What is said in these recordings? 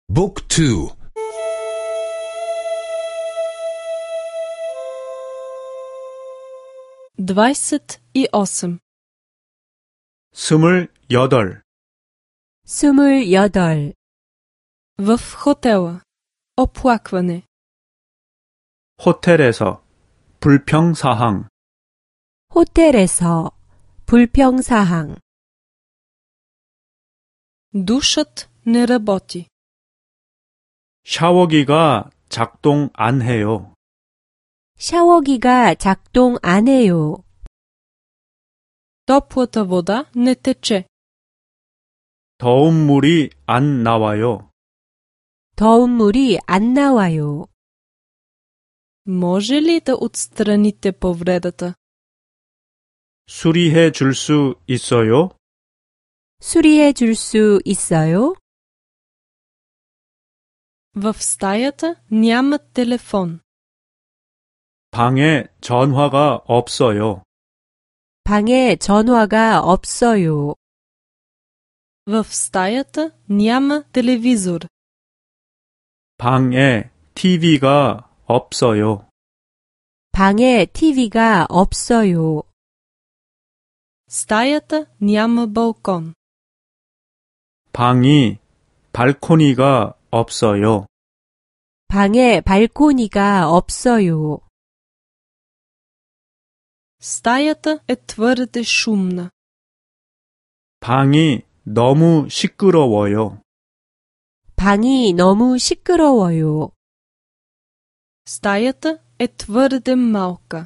Book 2. 28. 28. 28. В хотела. Оплакване. 호텔에서 불평사항. 호텔에서 불평사항. Душът не работи. 샤워기가 작동 안 해요. 샤워기가 작동 안 해요. Топлата вода не тече. 더운 물이 안 나와요. 더운 물이 안 나와요. Може ли да отстраните повредата? 수리해 줄 수 있어요? 수리해 줄 수 있어요? В стаята няма телефон. 방에 전화가 없어요. 방에 전화가 없어요. В стаята няма телевизор. 방에 TV가 없어요. 방에 TV가 없어요. Стаята няма балкон. 방이 발코니가 없어요. 방에 발코니가 없어요. Стаята е твърде шумна. 방이 너무 시끄러워요. 방이 너무 시끄러워요. Стаята е твърде малка.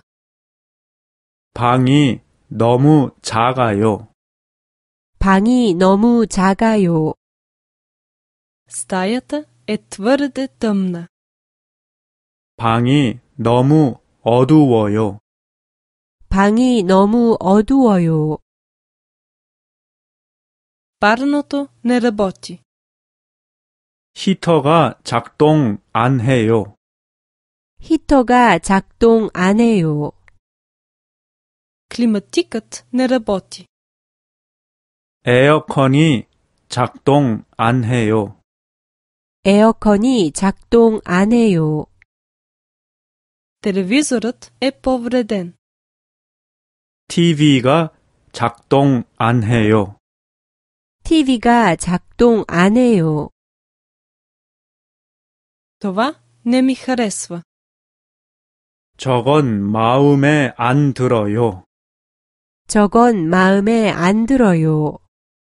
방이 너무 작아요. 방이 너무 작아요. Стаята е твърде тъмна. 방이 너무 어두워요. 방이 너무 어두워요. Парното не работи. 히터가 작동 안 해요. 히터가 작동 안 해요. Климатикът не работи. 에어컨이 작동 안 해요. 에어컨이 작동 안 해요. Телевизорът е повреден. TV가 작동 안 해요. TV가 작동 안 해요. Това не ми харесва. 저건 마음에 안 들어요. 저건 마음에 안 들어요.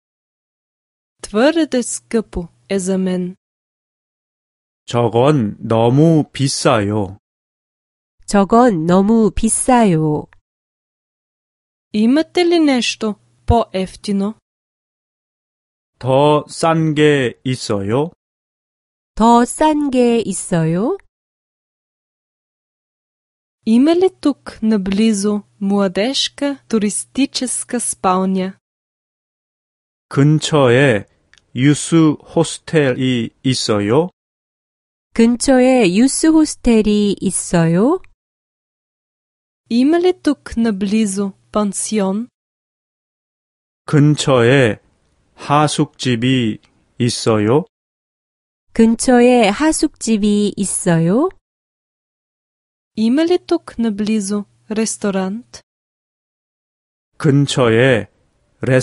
Твърде скъпо е за мен. 저건 너무 비싸요. 저건 너무 비싸요. Имате ли нещо по-евтино? 더 싼 게 있어요? 더 싼 게 있어요? Има ли тук наблизо младежка туристическа спалня? 근처에 유스 호스텔이 있어요? 근처에 유스 호스텔이 있어요? Има ли тук наблизо пансион? 근처에 하숙집이 있어요? 근처에 하숙집이 있어요? Има ли тук наблизо ресторант? 근처에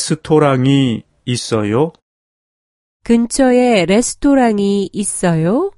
레스토랑이 있어요? 근처에 레스토랑이 있어요?